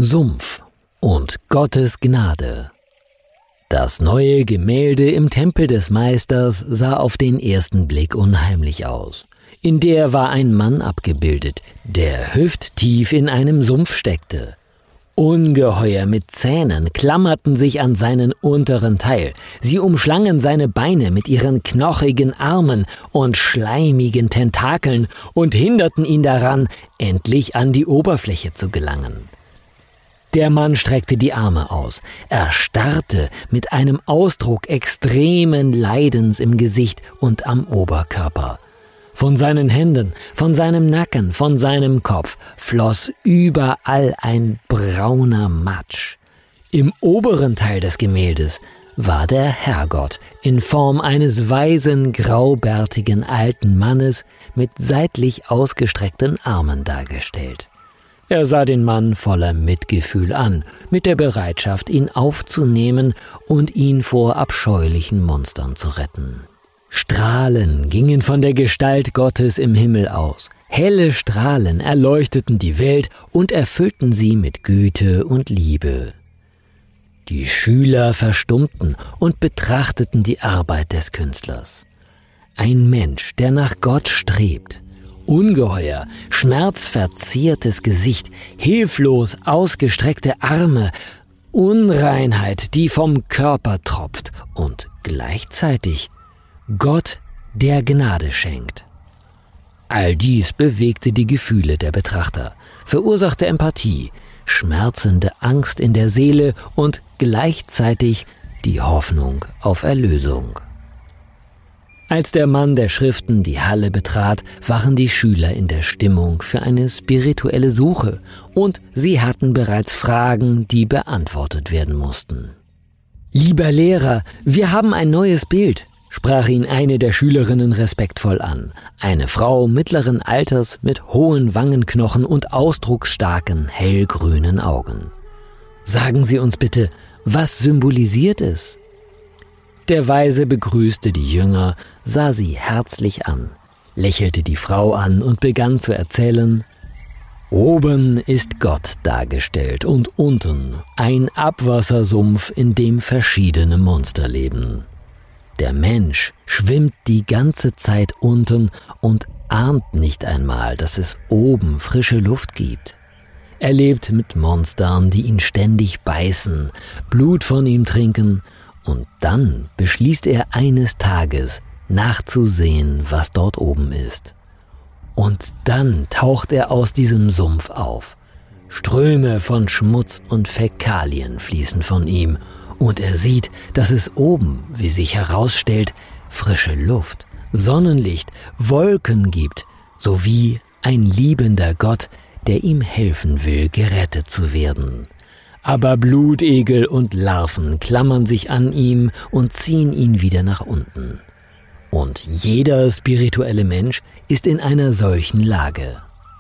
Sumpf und Gottes Gnade. Das neue Gemälde im Tempel des Meisters sah auf den ersten Blick unheimlich aus. In der war ein Mann abgebildet, der hüfttief in einem Sumpf steckte. Ungeheuer mit Zähnen klammerten sich an seinen unteren Teil. Sie umschlangen seine Beine mit ihren knochigen Armen und schleimigen Tentakeln und hinderten ihn daran, endlich an die Oberfläche zu gelangen. Der Mann streckte die Arme aus. Er starrte mit einem Ausdruck extremen Leidens im Gesicht und am Oberkörper. Von seinen Händen, von seinem Nacken, von seinem Kopf floss überall ein brauner Matsch. Im oberen Teil des Gemäldes war der Herrgott in Form eines weisen, graubärtigen alten Mannes mit seitlich ausgestreckten Armen dargestellt. Er sah den Mann voller Mitgefühl an, mit der Bereitschaft, ihn aufzunehmen und ihn vor abscheulichen Monstern zu retten. Strahlen gingen von der Gestalt Gottes im Himmel aus. Helle Strahlen erleuchteten die Welt und erfüllten sie mit Güte und Liebe. Die Schüler verstummten und betrachteten die Arbeit des Künstlers. Ein Mensch, der nach Gott strebt. Ungeheuer, schmerzverzerrtes Gesicht, hilflos ausgestreckte Arme, Unreinheit, die vom Körper tropft und gleichzeitig Gott, der Gnade schenkt. All dies bewegte die Gefühle der Betrachter, verursachte Empathie, schmerzende Angst in der Seele und gleichzeitig die Hoffnung auf Erlösung. Als der Mann der Schriften die Halle betrat, waren die Schüler in der Stimmung für eine spirituelle Suche und sie hatten bereits Fragen, die beantwortet werden mussten. »Lieber Lehrer, wir haben ein neues Bild«, sprach ihn eine der Schülerinnen respektvoll an, eine Frau mittleren Alters mit hohen Wangenknochen und ausdrucksstarken, hellgrünen Augen. »Sagen Sie uns bitte, was symbolisiert es?« Der Weise begrüßte die Jünger, sah sie herzlich an, lächelte die Frau an und begann zu erzählen: Oben ist Gott dargestellt und unten ein Abwassersumpf, in dem verschiedene Monster leben. Der Mensch schwimmt die ganze Zeit unten und ahnt nicht einmal, dass es oben frische Luft gibt. Er lebt mit Monstern, die ihn ständig beißen, Blut von ihm trinken, und dann beschließt er eines Tages, nachzusehen, was dort oben ist. Und dann taucht er aus diesem Sumpf auf. Ströme von Schmutz und Fäkalien fließen von ihm, und er sieht, dass es oben, wie sich herausstellt, frische Luft, Sonnenlicht, Wolken gibt, sowie ein liebender Gott, der ihm helfen will, gerettet zu werden. Aber Blutegel und Larven klammern sich an ihm und ziehen ihn wieder nach unten. Und jeder spirituelle Mensch ist in einer solchen Lage.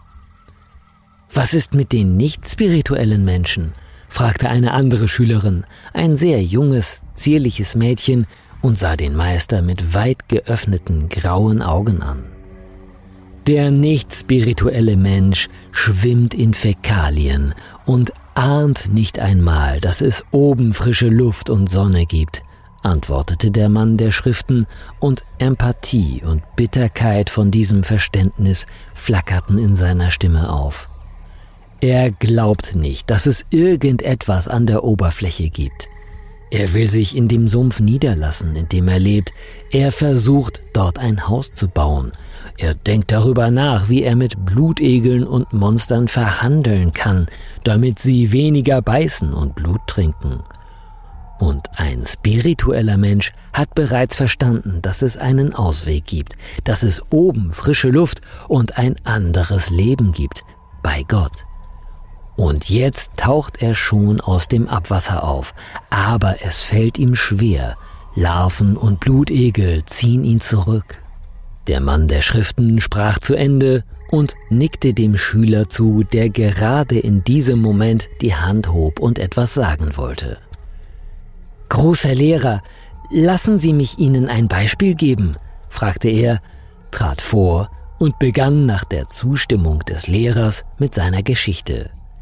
»Was ist mit den nicht-spirituellen Menschen?« fragte eine andere Schülerin, ein sehr junges, zierliches Mädchen, und sah den Meister mit weit geöffneten grauen Augen an. »Der nicht-spirituelle Mensch schwimmt in Fäkalien und ahnt nicht einmal, dass es oben frische Luft und Sonne gibt«, antwortete der Mann der Schriften, und Empathie und Bitterkeit von diesem Verständnis flackerten in seiner Stimme auf. Er glaubt nicht, dass es irgendetwas an der Oberfläche gibt. Er will sich in dem Sumpf niederlassen, in dem er lebt. Er versucht, dort ein Haus zu bauen. Er denkt darüber nach, wie er mit Blutegeln und Monstern verhandeln kann, damit sie weniger beißen und Blut trinken. Und ein spiritueller Mensch hat bereits verstanden, dass es einen Ausweg gibt, dass es oben frische Luft und ein anderes Leben gibt, bei Gott. Und jetzt taucht er schon aus dem Abwasser auf, aber es fällt ihm schwer. Larven und Blutegel ziehen ihn zurück. Der Mann der Schriften sprach zu Ende und nickte dem Schüler zu, der gerade in diesem Moment die Hand hob und etwas sagen wollte. »Großer Lehrer, lassen Sie mich Ihnen ein Beispiel geben«, fragte er, trat vor und begann nach der Zustimmung des Lehrers mit seiner Geschichte.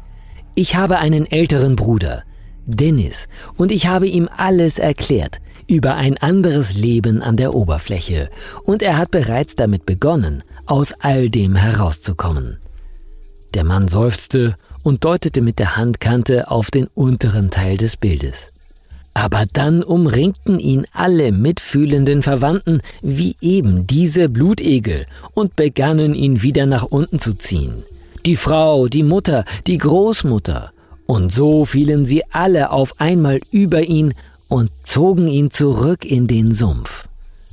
Ich habe einen älteren Bruder, Dennis, und ich habe ihm alles erklärt über ein anderes Leben an der Oberfläche, und er hat bereits damit begonnen, aus all dem herauszukommen. Der Mann seufzte und deutete mit der Handkante auf den unteren Teil des Bildes. Aber dann umringten ihn alle mitfühlenden Verwandten wie eben diese Blutegel und begannen ihn wieder nach unten zu ziehen. Die Frau, die Mutter, die Großmutter. Und so fielen sie alle auf einmal über ihn und zogen ihn zurück in den Sumpf.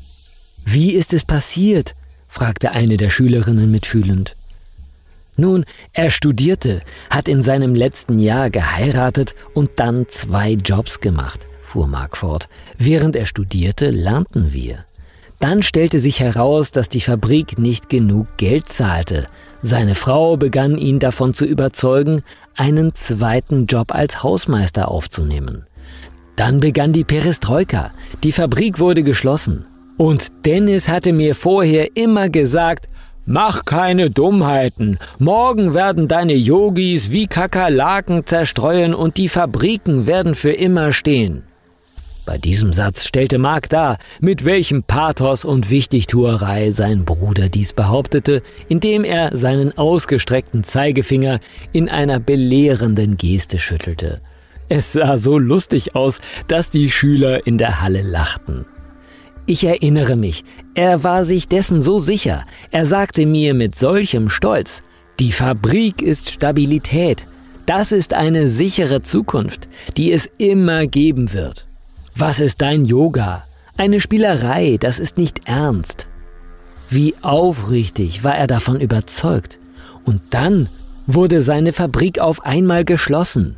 »Wie ist es passiert?« fragte eine der Schülerinnen mitfühlend. »Nun, er studierte, hat in seinem letzten Jahr geheiratet und dann 2 Jobs gemacht«, fuhr Mark fort. »Während er studierte, lernten wir. Dann stellte sich heraus, dass die Fabrik nicht genug Geld zahlte. Seine Frau begann ihn davon zu überzeugen, einen 2. Job als Hausmeister aufzunehmen. Dann begann die Perestroika. Die Fabrik wurde geschlossen. Und Dennis hatte mir vorher immer gesagt, »Mach keine Dummheiten. Morgen werden deine Yogis wie Kakerlaken zerstreuen und die Fabriken werden für immer stehen.« Bei diesem Satz stellte Mark dar, mit welchem Pathos und Wichtigtuerei sein Bruder dies behauptete, indem er seinen ausgestreckten Zeigefinger in einer belehrenden Geste schüttelte. Es sah so lustig aus, dass die Schüler in der Halle lachten. Ich erinnere mich, er war sich dessen so sicher. Er sagte mir mit solchem Stolz, die Fabrik ist Stabilität. Das ist eine sichere Zukunft, die es immer geben wird. Was ist dein Yoga? Eine Spielerei, das ist nicht ernst. Wie aufrichtig war er davon überzeugt. Und dann wurde seine Fabrik auf einmal geschlossen.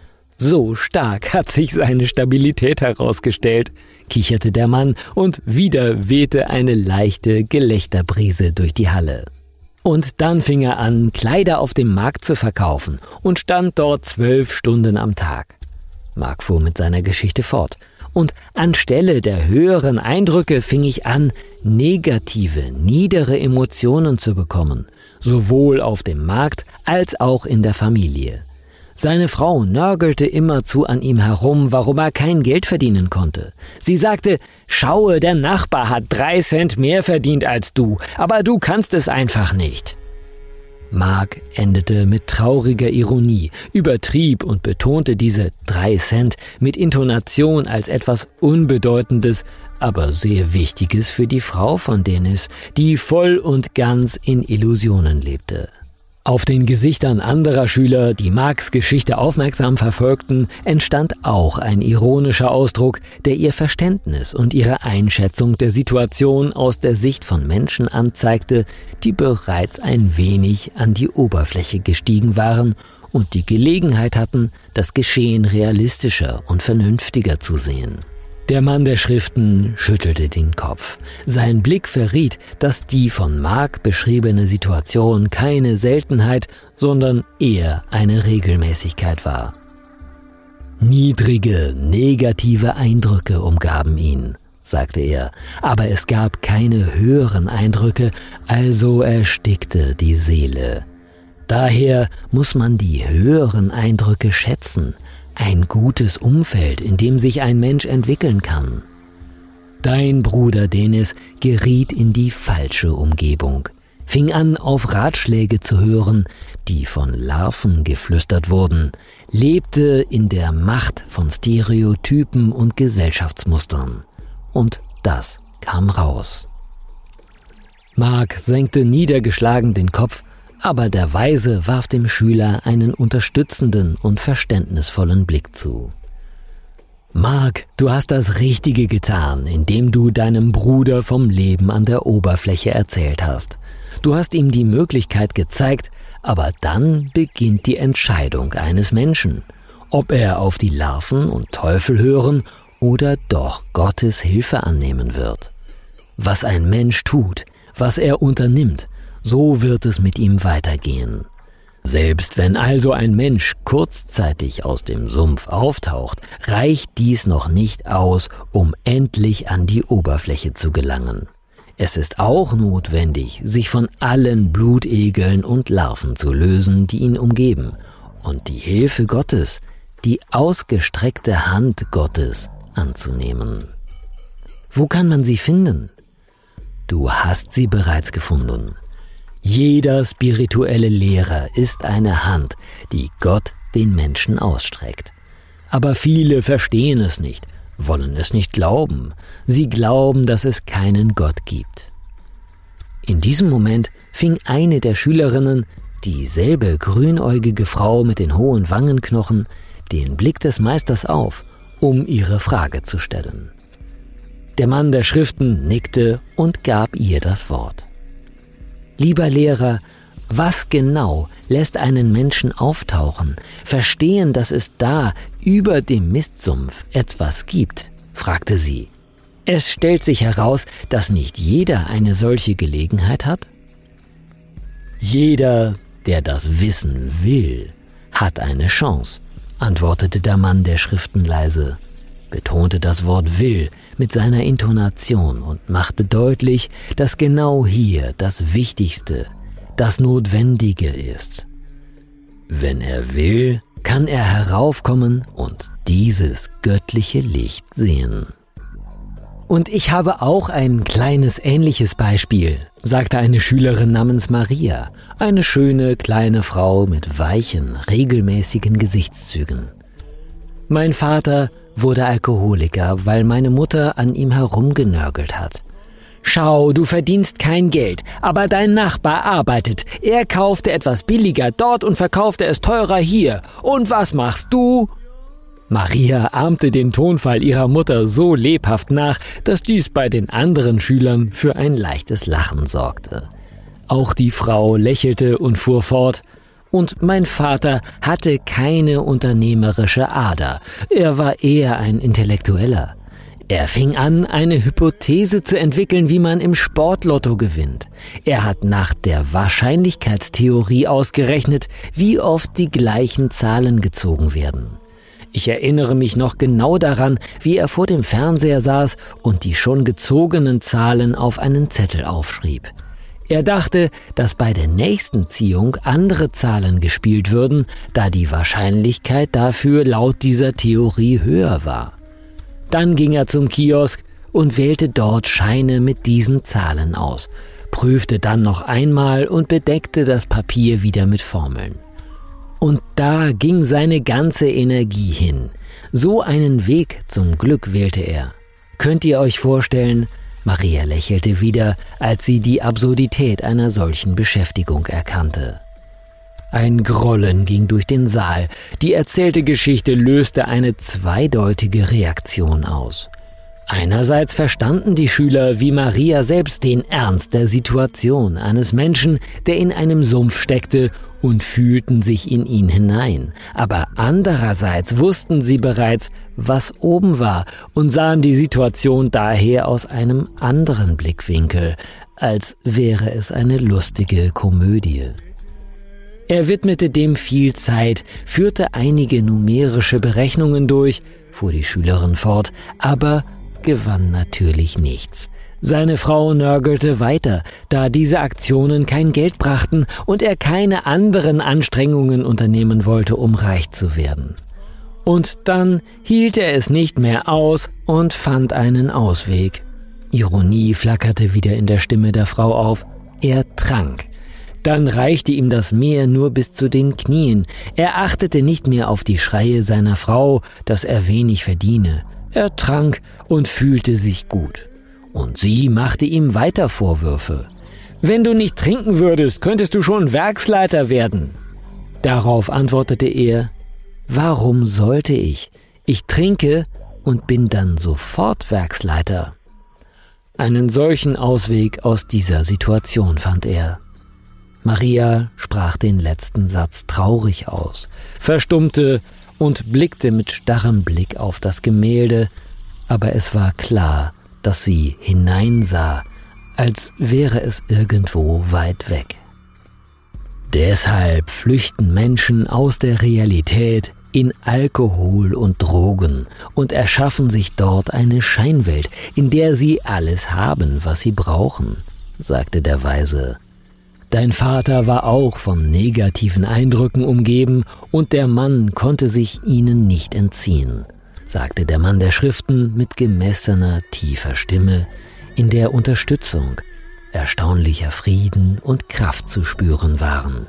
So stark hat sich seine Stabilität herausgestellt, kicherte der Mann, und wieder wehte eine leichte Gelächterbrise durch die Halle. Und dann fing er an, Kleider auf dem Markt zu verkaufen und stand dort 12 Stunden am Tag. Mark fuhr mit seiner Geschichte fort. Und anstelle der höheren Eindrücke fing ich an, negative, niedere Emotionen zu bekommen, sowohl auf dem Markt als auch in der Familie. Seine Frau nörgelte immerzu an ihm herum, warum er kein Geld verdienen konnte. Sie sagte, schaue, der Nachbar hat 3 Cent mehr verdient als du, aber du kannst es einfach nicht. Mark endete mit trauriger Ironie, übertrieb und betonte diese 3 Cent mit Intonation als etwas Unbedeutendes, aber sehr Wichtiges für die Frau von Dennis, die voll und ganz in Illusionen lebte. Auf den Gesichtern anderer Schüler, die Marks Geschichte aufmerksam verfolgten, entstand auch ein ironischer Ausdruck, der ihr Verständnis und ihre Einschätzung der Situation aus der Sicht von Menschen anzeigte, die bereits ein wenig an die Oberfläche gestiegen waren und die Gelegenheit hatten, das Geschehen realistischer und vernünftiger zu sehen. Der Mann der Schriften schüttelte den Kopf. Sein Blick verriet, dass die von Mark beschriebene Situation keine Seltenheit, sondern eher eine Regelmäßigkeit war. Niedrige, negative Eindrücke umgaben ihn, sagte er, aber es gab keine höheren Eindrücke, also erstickte die Seele. Daher muss man die höheren Eindrücke schätzen, ein gutes Umfeld, in dem sich ein Mensch entwickeln kann. Dein Bruder Dennis geriet in die falsche Umgebung, fing an, auf Ratschläge zu hören, die von Larven geflüstert wurden, lebte in der Macht von Stereotypen und Gesellschaftsmustern. Und das kam raus. Mark senkte niedergeschlagen den Kopf, aber der Weise warf dem Schüler einen unterstützenden und verständnisvollen Blick zu. Mark, du hast das Richtige getan, indem du deinem Bruder vom Leben an der Oberfläche erzählt hast. Du hast ihm die Möglichkeit gezeigt, aber dann beginnt die Entscheidung eines Menschen, ob er auf die Larven und Teufel hören oder doch Gottes Hilfe annehmen wird. Was ein Mensch tut, was er unternimmt, so wird es mit ihm weitergehen. Selbst wenn also ein Mensch kurzzeitig aus dem Sumpf auftaucht, reicht dies noch nicht aus, um endlich an die Oberfläche zu gelangen. Es ist auch notwendig, sich von allen Blutegeln und Larven zu lösen, die ihn umgeben, und die Hilfe Gottes, die ausgestreckte Hand Gottes anzunehmen. Wo kann man sie finden? Du hast sie bereits gefunden. Jeder spirituelle Lehrer ist eine Hand, die Gott den Menschen ausstreckt. Aber viele verstehen es nicht, wollen es nicht glauben. Sie glauben, dass es keinen Gott gibt. In diesem Moment fing eine der Schülerinnen, dieselbe grünäugige Frau mit den hohen Wangenknochen, den Blick des Meisters auf, um ihre Frage zu stellen. Der Mann der Schriften nickte und gab ihr das Wort. Lieber Lehrer, was genau lässt einen Menschen auftauchen, verstehen, dass es da über dem Mistsumpf etwas gibt? Fragte sie. Es stellt sich heraus, dass nicht jeder eine solche Gelegenheit hat. Jeder, der das wissen will, hat eine Chance, antwortete der Mann der Schriften leise, betonte das Wort will mit seiner Intonation und machte deutlich, dass genau hier das Wichtigste, das Notwendige ist. Wenn er will, kann er heraufkommen und dieses göttliche Licht sehen. Und ich habe auch ein kleines ähnliches Beispiel, sagte eine Schülerin namens Maria, eine schöne kleine Frau mit weichen, regelmäßigen Gesichtszügen. Mein Vater wurde Alkoholiker, weil meine Mutter an ihm herumgenörgelt hat. Schau, du verdienst kein Geld, aber dein Nachbar arbeitet. Er kaufte etwas billiger dort und verkaufte es teurer hier. Und was machst du? Maria ahmte den Tonfall ihrer Mutter so lebhaft nach, dass dies bei den anderen Schülern für ein leichtes Lachen sorgte. Auch die Frau lächelte und fuhr fort. Und mein Vater hatte keine unternehmerische Ader. Er war eher ein Intellektueller. Er fing an, eine Hypothese zu entwickeln, wie man im Sportlotto gewinnt. Er hat nach der Wahrscheinlichkeitstheorie ausgerechnet, wie oft die gleichen Zahlen gezogen werden. Ich erinnere mich noch genau daran, wie er vor dem Fernseher saß und die schon gezogenen Zahlen auf einen Zettel aufschrieb. Er dachte, dass bei der nächsten Ziehung andere Zahlen gespielt würden, da die Wahrscheinlichkeit dafür laut dieser Theorie höher war. Dann ging er zum Kiosk und wählte dort Scheine mit diesen Zahlen aus, prüfte dann noch einmal und bedeckte das Papier wieder mit Formeln. Und da ging seine ganze Energie hin. So einen Weg zum Glück wählte er. Könnt ihr euch vorstellen? Maria lächelte wieder, als sie die Absurdität einer solchen Beschäftigung erkannte. Ein Grollen ging durch den Saal. Die erzählte Geschichte löste eine zweideutige Reaktion aus. Einerseits verstanden die Schüler wie Maria selbst den Ernst der Situation eines Menschen, der in einem Sumpf steckte, und fühlten sich in ihn hinein. Aber andererseits wussten sie bereits, was oben war, und sahen die Situation daher aus einem anderen Blickwinkel, als wäre es eine lustige Komödie. Er widmete dem viel Zeit, führte einige numerische Berechnungen durch, fuhr die Schülerin fort, aber gewann natürlich nichts. Seine Frau nörgelte weiter, da diese Aktionen kein Geld brachten und er keine anderen Anstrengungen unternehmen wollte, um reich zu werden. Und dann hielt er es nicht mehr aus und fand einen Ausweg. Ironie flackerte wieder in der Stimme der Frau auf. Er trank. Dann reichte ihm das Meer nur bis zu den Knien. Er achtete nicht mehr auf die Schreie seiner Frau, dass er wenig verdiene. Er trank und fühlte sich gut. Und sie machte ihm weiter Vorwürfe. Wenn du nicht trinken würdest, könntest du schon Werksleiter werden. Darauf antwortete er, warum sollte ich? Ich trinke und bin dann sofort Werksleiter. Einen solchen Ausweg aus dieser Situation fand er. Maria sprach den letzten Satz traurig aus, verstummte und blickte mit starrem Blick auf das Gemälde, aber es war klar, dass sie hineinsah, als wäre es irgendwo weit weg. Deshalb flüchten Menschen aus der Realität in Alkohol und Drogen und erschaffen sich dort eine Scheinwelt, in der sie alles haben, was sie brauchen, sagte der Weise. Dein Vater war auch von negativen Eindrücken umgeben und der Mann konnte sich ihnen nicht entziehen, sagte der Mann der Schriften mit gemessener, tiefer Stimme, in der Unterstützung, erstaunlicher Frieden und Kraft zu spüren waren.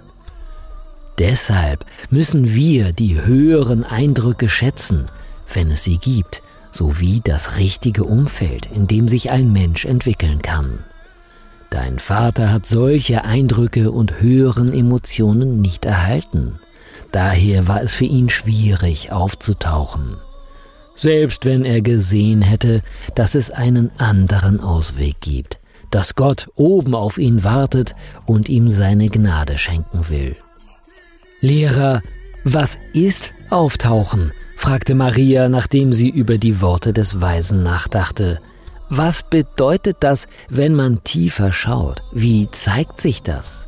Deshalb müssen wir die höheren Eindrücke schätzen, wenn es sie gibt, sowie das richtige Umfeld, in dem sich ein Mensch entwickeln kann. Dein Vater hat solche Eindrücke und höheren Emotionen nicht erhalten. Daher war es für ihn schwierig aufzutauchen. Selbst wenn er gesehen hätte, dass es einen anderen Ausweg gibt, dass Gott oben auf ihn wartet und ihm seine Gnade schenken will. »Lehrer, was ist Auftauchen?« fragte Maria, nachdem sie über die Worte des Weisen nachdachte. »Was bedeutet das, wenn man tiefer schaut? Wie zeigt sich das?«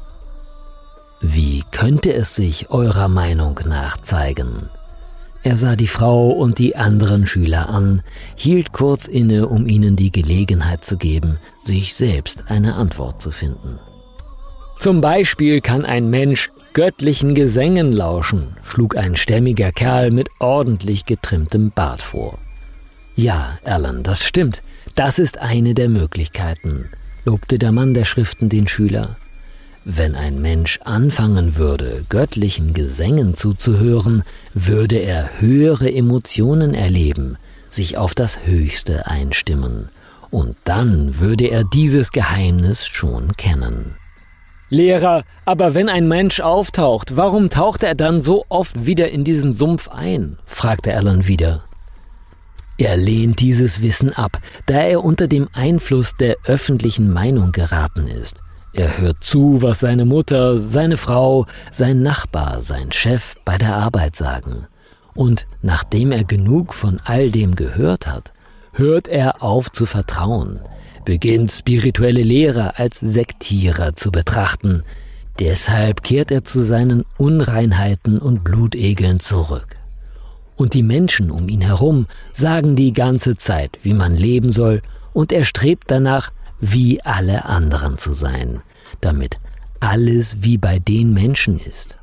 »Wie könnte es sich eurer Meinung nach zeigen?« Er sah die Frau und die anderen Schüler an, hielt kurz inne, um ihnen die Gelegenheit zu geben, sich selbst eine Antwort zu finden. »Zum Beispiel kann ein Mensch göttlichen Gesängen lauschen«, schlug ein stämmiger Kerl mit ordentlich getrimmtem Bart vor. »Ja, Alan, das stimmt. Das ist eine der Möglichkeiten«, lobte der Mann der Schriften den Schüler. Wenn ein Mensch anfangen würde, göttlichen Gesängen zuzuhören, würde er höhere Emotionen erleben, sich auf das Höchste einstimmen. Und dann würde er dieses Geheimnis schon kennen. »Lehrer, aber wenn ein Mensch auftaucht, warum taucht er dann so oft wieder in diesen Sumpf ein?« fragte Alan wieder. Er lehnt dieses Wissen ab, da er unter dem Einfluss der öffentlichen Meinung geraten ist. Er hört zu, was seine Mutter, seine Frau, sein Nachbar, sein Chef bei der Arbeit sagen. Und nachdem er genug von all dem gehört hat, hört er auf zu vertrauen, beginnt spirituelle Lehrer als Sektierer zu betrachten. Deshalb kehrt er zu seinen Unreinheiten und Blutegeln zurück. Und die Menschen um ihn herum sagen die ganze Zeit, wie man leben soll, und er strebt danach, wie alle anderen zu sein, damit alles wie bei den Menschen ist.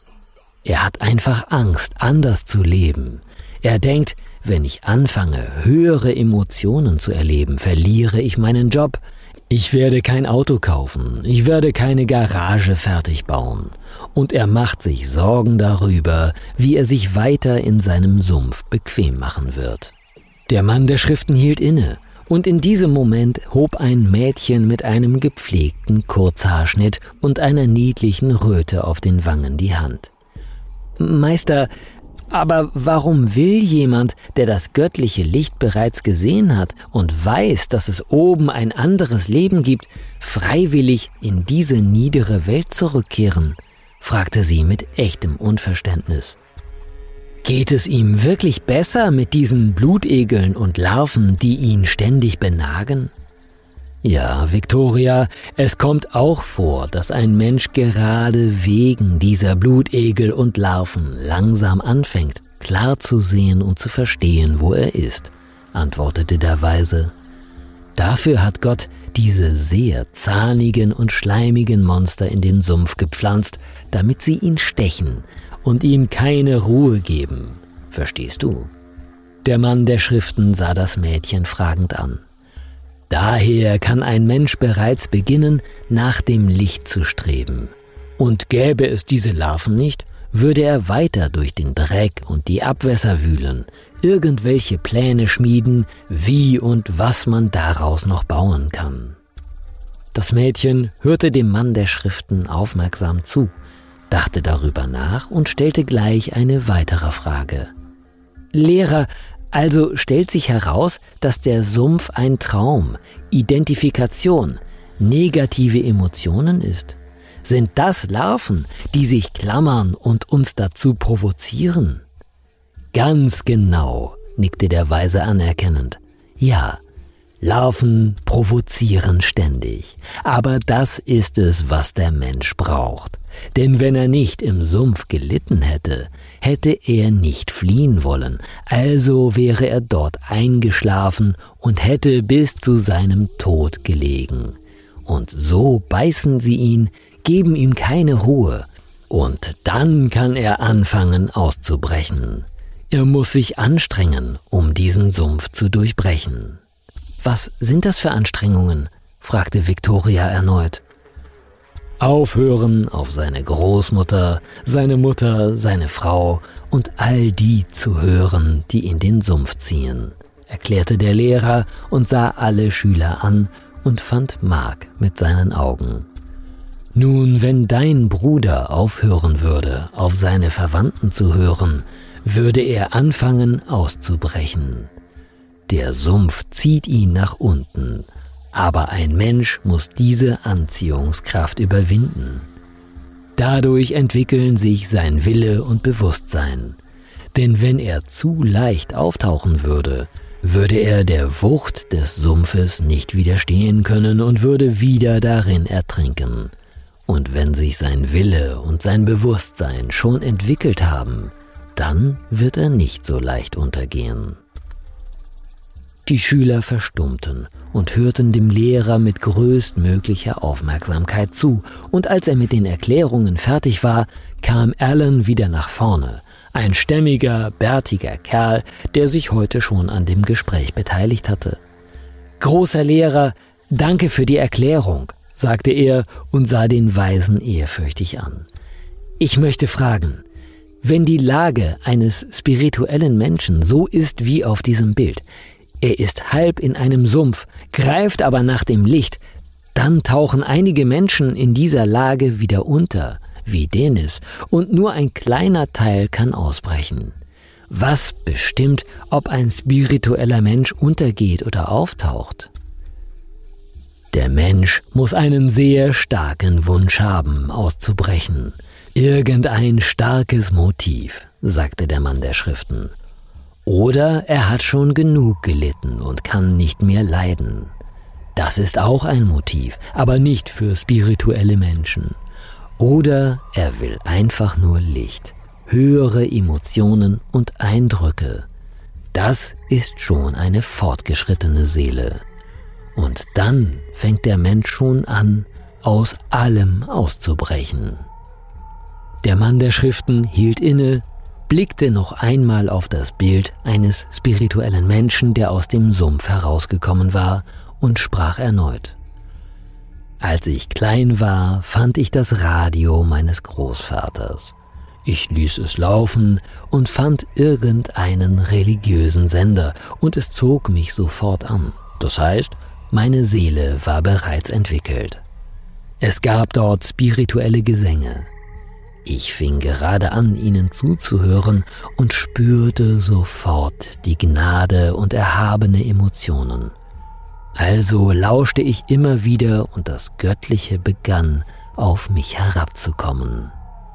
Er hat einfach Angst, anders zu leben. Er denkt, wenn ich anfange, höhere Emotionen zu erleben, verliere ich meinen Job. Ich werde kein Auto kaufen, ich werde keine Garage fertig bauen. Und er macht sich Sorgen darüber, wie er sich weiter in seinem Sumpf bequem machen wird. Der Mann der Schriften hielt inne, und in diesem Moment hob ein Mädchen mit einem gepflegten Kurzhaarschnitt und einer niedlichen Röte auf den Wangen die Hand. »Meister, aber warum will jemand, der das göttliche Licht bereits gesehen hat und weiß, dass es oben ein anderes Leben gibt, freiwillig in diese niedere Welt zurückkehren?« fragte sie mit echtem Unverständnis. »Geht es ihm wirklich besser mit diesen Blutegeln und Larven, die ihn ständig benagen?« »Ja, Victoria, es kommt auch vor, dass ein Mensch gerade wegen dieser Blutegel und Larven langsam anfängt, klar zu sehen und zu verstehen, wo er ist«, antwortete der Weise. »Dafür hat Gott diese sehr zahnigen und schleimigen Monster in den Sumpf gepflanzt, damit sie ihn stechen und ihm keine Ruhe geben. Verstehst du?« Der Mann der Schriften sah das Mädchen fragend an. »Daher kann ein Mensch bereits beginnen, nach dem Licht zu streben. Und gäbe es diese Larven nicht, würde er weiter durch den Dreck und die Abwässer wühlen, irgendwelche Pläne schmieden, wie und was man daraus noch bauen kann.« Das Mädchen hörte dem Mann der Schriften aufmerksam zu, dachte darüber nach und stellte gleich eine weitere Frage. »Lehrer, also stellt sich heraus, dass der Sumpf ein Traum, Identifikation, negative Emotionen ist? Sind das Larven, die sich klammern und uns dazu provozieren?« »Ganz genau«, nickte der Weise anerkennend. »Ja, Larven provozieren ständig, aber das ist es, was der Mensch braucht. Denn wenn er nicht im Sumpf gelitten hätte, hätte er nicht fliehen wollen, also wäre er dort eingeschlafen und hätte bis zu seinem Tod gelegen. Und so beißen sie ihn, geben ihm keine Ruhe. Und dann kann er anfangen auszubrechen. Er muss sich anstrengen, um diesen Sumpf zu durchbrechen. »Was sind das für Anstrengungen?« fragte Viktoria erneut. »Aufhören, auf seine Großmutter, seine Mutter, seine Frau und all die zu hören, die in den Sumpf ziehen«, erklärte der Lehrer und sah alle Schüler an und fand Mark mit seinen Augen. »Nun, wenn dein Bruder aufhören würde, auf seine Verwandten zu hören, würde er anfangen auszubrechen. Der Sumpf zieht ihn nach unten, aber ein Mensch muss diese Anziehungskraft überwinden. Dadurch entwickeln sich sein Wille und Bewusstsein. Denn wenn er zu leicht auftauchen würde, würde er der Wucht des Sumpfes nicht widerstehen können und würde wieder darin ertrinken. Und wenn sich sein Wille und sein Bewusstsein schon entwickelt haben, dann wird er nicht so leicht untergehen.« Die Schüler verstummten und hörten dem Lehrer mit größtmöglicher Aufmerksamkeit zu, und als er mit den Erklärungen fertig war, kam Alan wieder nach vorne, ein stämmiger, bärtiger Kerl, der sich heute schon an dem Gespräch beteiligt hatte. »Großer Lehrer, danke für die Erklärung«, sagte er und sah den Weisen ehrfürchtig an. »Ich möchte fragen, wenn die Lage eines spirituellen Menschen so ist wie auf diesem Bild, er ist halb in einem Sumpf, greift aber nach dem Licht, dann tauchen einige Menschen in dieser Lage wieder unter, wie Dennis, und nur ein kleiner Teil kann ausbrechen. Was bestimmt, ob ein spiritueller Mensch untergeht oder auftaucht? Der Mensch muss einen sehr starken Wunsch haben, auszubrechen. Irgendein starkes Motiv, sagte der Mann der Schriften. Oder er hat schon genug gelitten und kann nicht mehr leiden. Das ist auch ein Motiv, aber nicht für spirituelle Menschen. Oder er will einfach nur Licht, höhere Emotionen und Eindrücke. Das ist schon eine fortgeschrittene Seele. Und dann fängt der Mensch schon an, aus allem auszubrechen. Der Mann der Schriften hielt inne, blickte noch einmal auf das Bild eines spirituellen Menschen, der aus dem Sumpf herausgekommen war, und sprach erneut. »Als ich klein war, fand ich das Radio meines Großvaters. Ich ließ es laufen und fand irgendeinen religiösen Sender, und es zog mich sofort an. Das heißt, meine Seele war bereits entwickelt. Es gab dort spirituelle Gesänge. Ich fing gerade an, ihnen zuzuhören und spürte sofort die Gnade und erhabene Emotionen. Also lauschte ich immer wieder und das Göttliche begann, auf mich herabzukommen.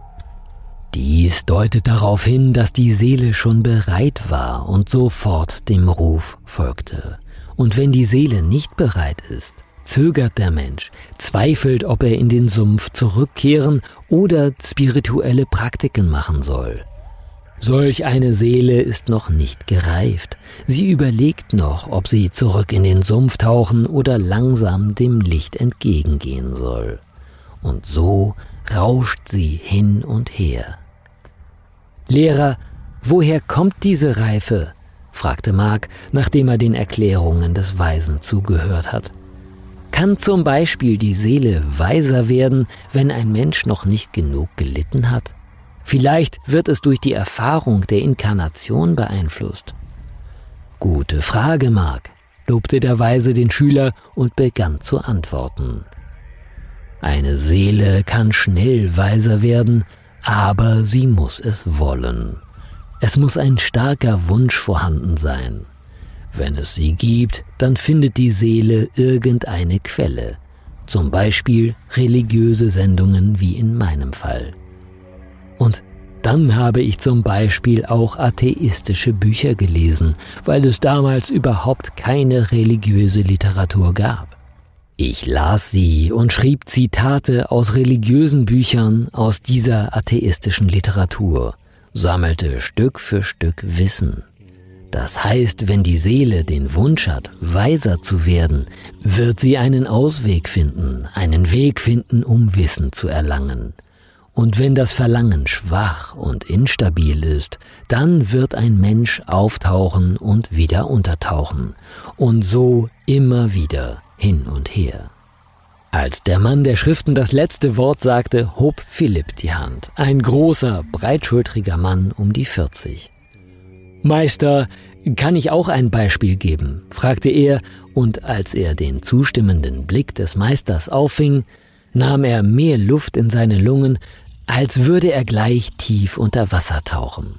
Dies deutet darauf hin, dass die Seele schon bereit war und sofort dem Ruf folgte. Und wenn die Seele nicht bereit ist, zögert der Mensch, zweifelt, ob er in den Sumpf zurückkehren oder spirituelle Praktiken machen soll. Solch eine Seele ist noch nicht gereift. Sie überlegt noch, ob sie zurück in den Sumpf tauchen oder langsam dem Licht entgegengehen soll. Und so rauscht sie hin und her. »Lehrer, woher kommt diese Reife?« fragte Mark, nachdem er den Erklärungen des Weisen zugehört hat. »Kann zum Beispiel die Seele weiser werden, wenn ein Mensch noch nicht genug gelitten hat? Vielleicht wird es durch die Erfahrung der Inkarnation beeinflusst.« »Gute Frage, Mark«, lobte der Weise den Schüler und begann zu antworten. »Eine Seele kann schnell weiser werden, aber sie muss es wollen. Es muss ein starker Wunsch vorhanden sein. Wenn es sie gibt, dann findet die Seele irgendeine Quelle, zum Beispiel religiöse Sendungen wie in meinem Fall. Und dann habe ich zum Beispiel auch atheistische Bücher gelesen, weil es damals überhaupt keine religiöse Literatur gab. Ich las sie und schrieb Zitate aus religiösen Büchern aus dieser atheistischen Literatur, sammelte Stück für Stück Wissen. Das heißt, wenn die Seele den Wunsch hat, weiser zu werden, wird sie einen Ausweg finden, einen Weg finden, um Wissen zu erlangen. Und wenn das Verlangen schwach und instabil ist, dann wird ein Mensch auftauchen und wieder untertauchen. Und so immer wieder hin und her. Als der Mann der Schriften das letzte Wort sagte, hob Philipp die Hand. Ein großer, breitschultriger Mann um die 40. »Meister, kann ich auch ein Beispiel geben?« fragte er, und als er den zustimmenden Blick des Meisters auffing, nahm er mehr Luft in seine Lungen, als würde er gleich tief unter Wasser tauchen.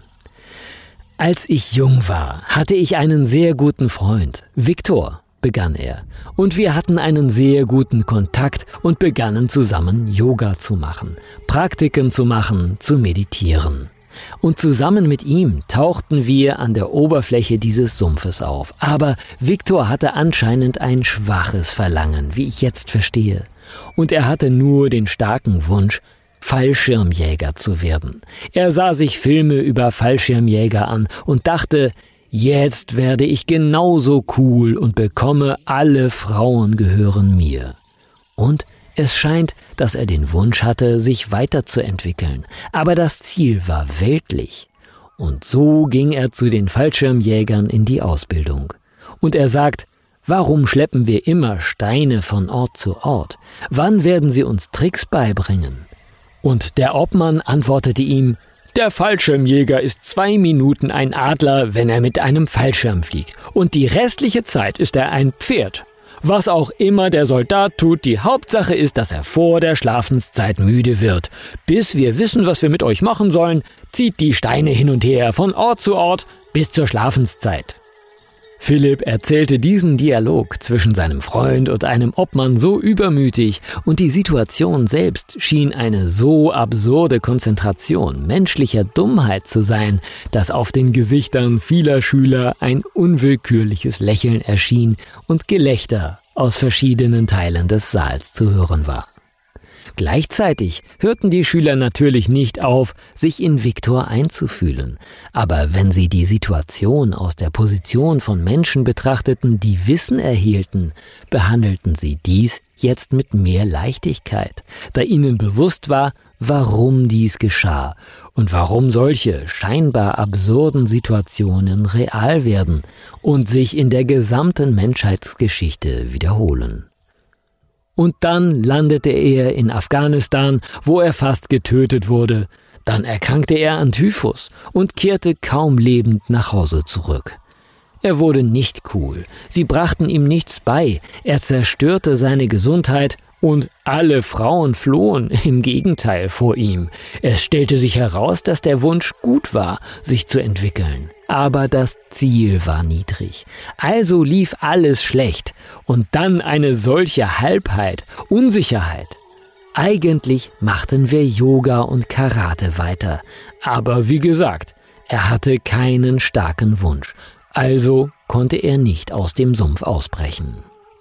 »Als ich jung war, hatte ich einen sehr guten Freund, Viktor«, begann er, »und wir hatten einen sehr guten Kontakt und begannen zusammen Yoga zu machen, Praktiken zu machen, zu meditieren. Und zusammen mit ihm tauchten wir an der Oberfläche dieses Sumpfes auf. Aber Viktor hatte anscheinend ein schwaches Verlangen, wie ich jetzt verstehe. Und er hatte nur den starken Wunsch, Fallschirmjäger zu werden. Er sah sich Filme über Fallschirmjäger an und dachte, jetzt werde ich genauso cool und bekomme alle Frauen gehören mir. Und es scheint, dass er den Wunsch hatte, sich weiterzuentwickeln, aber das Ziel war weltlich. Und so ging er zu den Fallschirmjägern in die Ausbildung. Und er sagt, warum schleppen wir immer Steine von Ort zu Ort? Wann werden sie uns Tricks beibringen? Und der Obmann antwortete ihm, der Fallschirmjäger ist 2 Minuten ein Adler, wenn er mit einem Fallschirm fliegt. Und die restliche Zeit ist er ein Pferd. Was auch immer der Soldat tut, die Hauptsache ist, dass er vor der Schlafenszeit müde wird. Bis wir wissen, was wir mit euch machen sollen, zieht die Steine hin und her, von Ort zu Ort, bis zur Schlafenszeit. Philipp erzählte diesen Dialog zwischen seinem Freund und einem Obmann so übermütig und die Situation selbst schien eine so absurde Konzentration menschlicher Dummheit zu sein, dass auf den Gesichtern vieler Schüler ein unwillkürliches Lächeln erschien und Gelächter aus verschiedenen Teilen des Saals zu hören war. Gleichzeitig hörten die Schüler natürlich nicht auf, sich in Viktor einzufühlen. Aber wenn sie die Situation aus der Position von Menschen betrachteten, die Wissen erhielten, behandelten sie dies jetzt mit mehr Leichtigkeit, da ihnen bewusst war, warum dies geschah und warum solche scheinbar absurden Situationen real werden und sich in der gesamten Menschheitsgeschichte wiederholen. Und dann landete er in Afghanistan, wo er fast getötet wurde. Dann erkrankte er an Typhus und kehrte kaum lebend nach Hause zurück. Er wurde nicht cool, sie brachten ihm nichts bei, er zerstörte seine Gesundheit und alle Frauen flohen, im Gegenteil, vor ihm. Es stellte sich heraus, dass der Wunsch gut war, sich zu entwickeln. Aber das Ziel war niedrig. Also lief alles schlecht. Und dann eine solche Halbheit, Unsicherheit. Eigentlich machten wir Yoga und Karate weiter. Aber wie gesagt, er hatte keinen starken Wunsch. Also konnte er nicht aus dem Sumpf ausbrechen.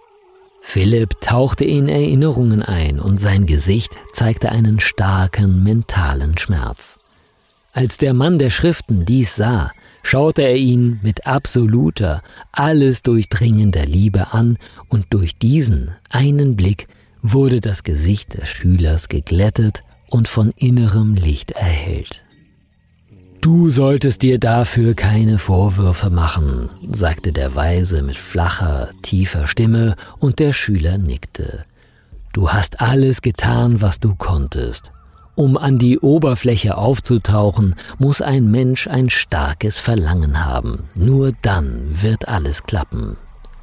Philipp tauchte in Erinnerungen ein und sein Gesicht zeigte einen starken mentalen Schmerz. Als der Mann der Schriften dies sah, schaute er ihn mit absoluter, alles durchdringender Liebe an und durch diesen einen Blick wurde das Gesicht des Schülers geglättet und von innerem Licht erhellt. »Du solltest dir dafür keine Vorwürfe machen«, sagte der Weise mit flacher, tiefer Stimme und der Schüler nickte. »Du hast alles getan, was du konntest. Um an die Oberfläche aufzutauchen, muss ein Mensch ein starkes Verlangen haben. Nur dann wird alles klappen.«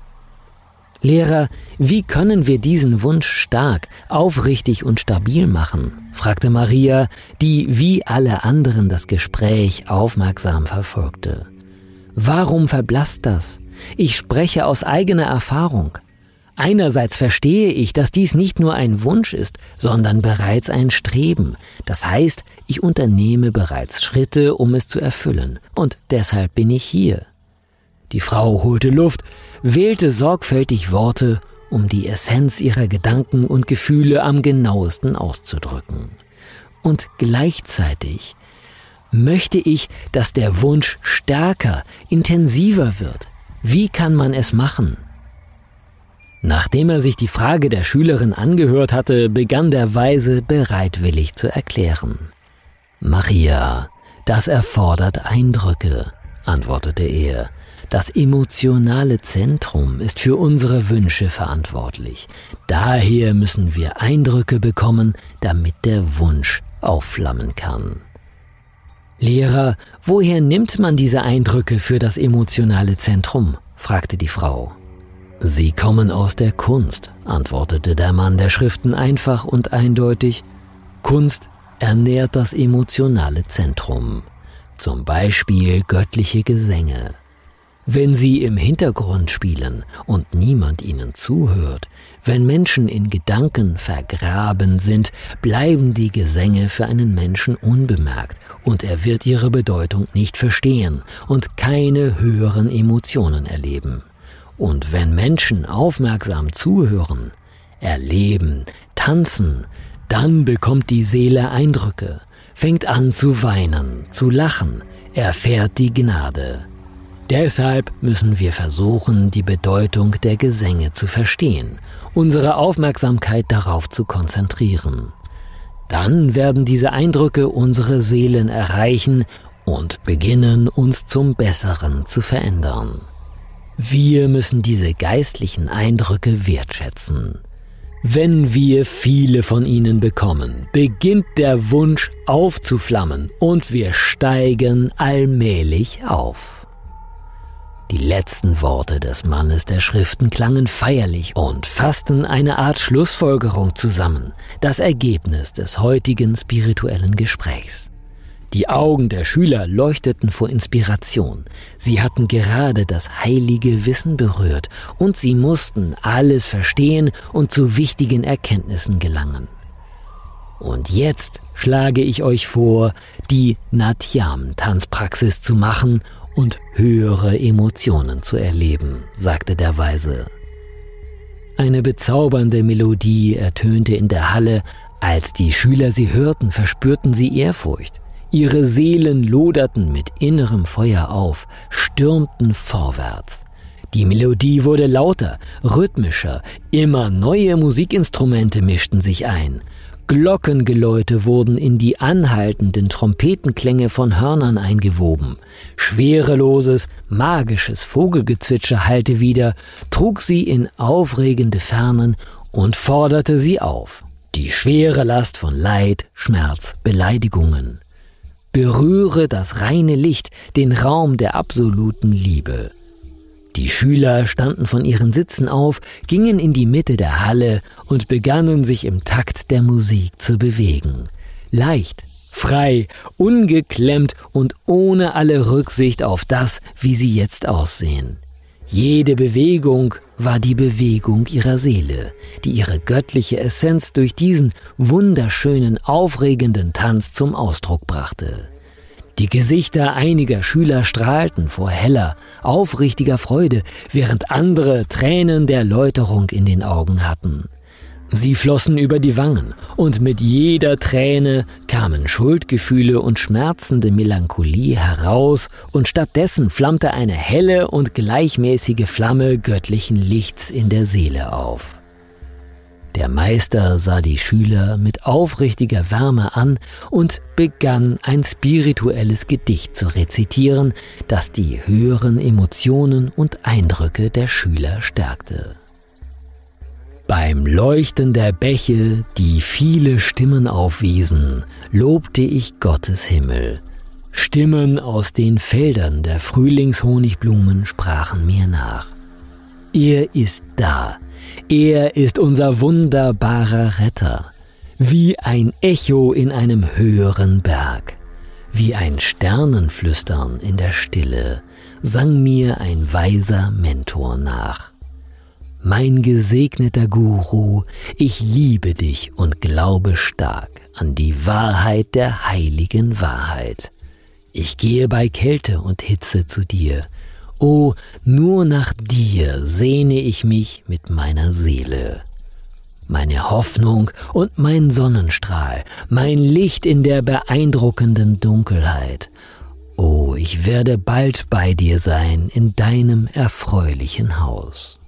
»Lehrer, wie können wir diesen Wunsch stark, aufrichtig und stabil machen?« fragte Maria, die wie alle anderen das Gespräch aufmerksam verfolgte. »Warum verblasst das? Ich spreche aus eigener Erfahrung. Einerseits verstehe ich, dass dies nicht nur ein Wunsch ist, sondern bereits ein Streben. Das heißt, ich unternehme bereits Schritte, um es zu erfüllen. Und deshalb bin ich hier.« Die Frau holte Luft, wählte sorgfältig Worte, um die Essenz ihrer Gedanken und Gefühle am genauesten auszudrücken. Und gleichzeitig möchte ich, dass der Wunsch stärker, intensiver wird. Wie kann man es machen? Nachdem er sich die Frage der Schülerin angehört hatte, begann der Weise bereitwillig zu erklären. »Maria, das erfordert Eindrücke«, antwortete er. »Das emotionale Zentrum ist für unsere Wünsche verantwortlich. Daher müssen wir Eindrücke bekommen, damit der Wunsch aufflammen kann.« »Lehrer, woher nimmt man diese Eindrücke für das emotionale Zentrum?« fragte die Frau. »Sie kommen aus der Kunst«, antwortete der Mann der Schriften einfach und eindeutig. »Kunst ernährt das emotionale Zentrum, zum Beispiel göttliche Gesänge. Wenn sie im Hintergrund spielen und niemand ihnen zuhört, wenn Menschen in Gedanken vergraben sind, bleiben die Gesänge für einen Menschen unbemerkt und er wird ihre Bedeutung nicht verstehen und keine höheren Emotionen erleben. Und wenn Menschen aufmerksam zuhören, erleben, tanzen, dann bekommt die Seele Eindrücke, fängt an zu weinen, zu lachen, erfährt die Gnade. Deshalb müssen wir versuchen, die Bedeutung der Gesänge zu verstehen, unsere Aufmerksamkeit darauf zu konzentrieren. Dann werden diese Eindrücke unsere Seelen erreichen und beginnen, uns zum Besseren zu verändern. Wir müssen diese geistlichen Eindrücke wertschätzen. Wenn wir viele von ihnen bekommen, beginnt der Wunsch aufzuflammen und wir steigen allmählich auf.« Die letzten Worte des Mannes der Schriften klangen feierlich und fassten eine Art Schlussfolgerung zusammen, das Ergebnis des heutigen spirituellen Gesprächs. Die Augen der Schüler leuchteten vor Inspiration. Sie hatten gerade das heilige Wissen berührt und sie mussten alles verstehen und zu wichtigen Erkenntnissen gelangen. Und jetzt schlage ich euch vor, die Natyam-Tanzpraxis zu machen und höhere Emotionen zu erleben, sagte der Weise. Eine bezaubernde Melodie ertönte in der Halle. Als die Schüler sie hörten, verspürten sie Ehrfurcht. Ihre Seelen loderten mit innerem Feuer auf, stürmten vorwärts. Die Melodie wurde lauter, rhythmischer, immer neue Musikinstrumente mischten sich ein. Glockengeläute wurden in die anhaltenden Trompetenklänge von Hörnern eingewoben. Schwereloses, magisches Vogelgezwitscher hallte wieder, trug sie in aufregende Fernen und forderte sie auf. Die schwere Last von Leid, Schmerz, Beleidigungen. Berühre das reine Licht, den Raum der absoluten Liebe. Die Schüler standen von ihren Sitzen auf, gingen in die Mitte der Halle und begannen sich im Takt der Musik zu bewegen. Leicht, frei, ungeklemmt und ohne alle Rücksicht auf das, wie sie jetzt aussehen. Jede Bewegung war die Bewegung ihrer Seele, die ihre göttliche Essenz durch diesen wunderschönen, aufregenden Tanz zum Ausdruck brachte. Die Gesichter einiger Schüler strahlten vor heller, aufrichtiger Freude, während andere Tränen der Läuterung in den Augen hatten. Sie flossen über die Wangen, und mit jeder Träne kamen Schuldgefühle und schmerzende Melancholie heraus, und stattdessen flammte eine helle und gleichmäßige Flamme göttlichen Lichts in der Seele auf. Der Meister sah die Schüler mit aufrichtiger Wärme an und begann ein spirituelles Gedicht zu rezitieren, das die höheren Emotionen und Eindrücke der Schüler stärkte. Beim Leuchten der Bäche, die viele Stimmen aufwiesen, lobte ich Gottes Himmel. Stimmen aus den Feldern der Frühlingshonigblumen sprachen mir nach. Er ist da, er ist unser wunderbarer Retter, wie ein Echo in einem höheren Berg, wie ein Sternenflüstern in der Stille, sang mir ein weiser Mentor nach. Mein gesegneter Guru, ich liebe dich und glaube stark an die Wahrheit der heiligen Wahrheit. Ich gehe bei Kälte und Hitze zu dir. O, nur nach dir sehne ich mich mit meiner Seele. meine Hoffnung und mein Sonnenstrahl, mein Licht in der beeindruckenden Dunkelheit. O, ich werde bald bei dir sein in deinem erfreulichen Haus.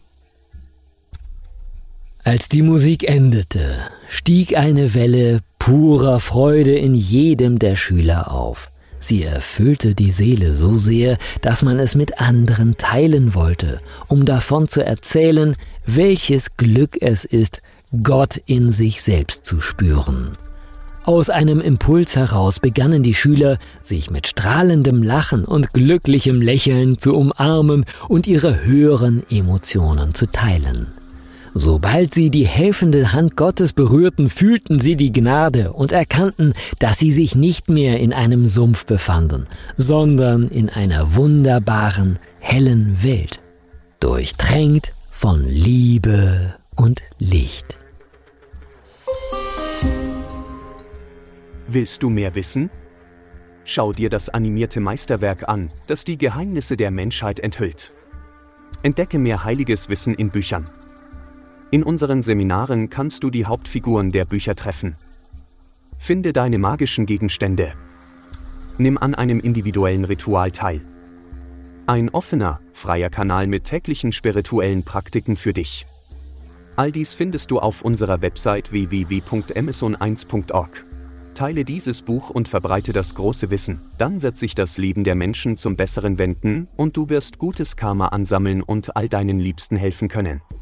Als die Musik endete, stieg eine Welle purer Freude in jedem der Schüler auf. Sie erfüllte die Seele so sehr, dass man es mit anderen teilen wollte, um davon zu erzählen, welches Glück es ist, Gott in sich selbst zu spüren. Aus einem Impuls heraus begannen die Schüler, sich mit strahlendem Lachen und glücklichem Lächeln zu umarmen und ihre höheren Emotionen zu teilen. Sobald sie die helfende Hand Gottes berührten, fühlten sie die Gnade und erkannten, dass sie sich nicht mehr in einem Sumpf befanden, sondern in einer wunderbaren, hellen Welt, durchtränkt von Liebe und Licht. Willst du mehr wissen? Schau dir das animierte Meisterwerk an, das die Geheimnisse der Menschheit enthüllt. Entdecke mehr heiliges Wissen in Büchern. In unseren Seminaren kannst du die Hauptfiguren der Bücher treffen. Finde deine magischen Gegenstände. Nimm an einem individuellen Ritual teil. Ein offener, freier Kanal mit täglichen spirituellen Praktiken für dich. All dies findest du auf unserer Website www.amazon1.org. Teile dieses Buch und verbreite das große Wissen, dann wird sich das Leben der Menschen zum Besseren wenden und du wirst gutes Karma ansammeln und all deinen Liebsten helfen können.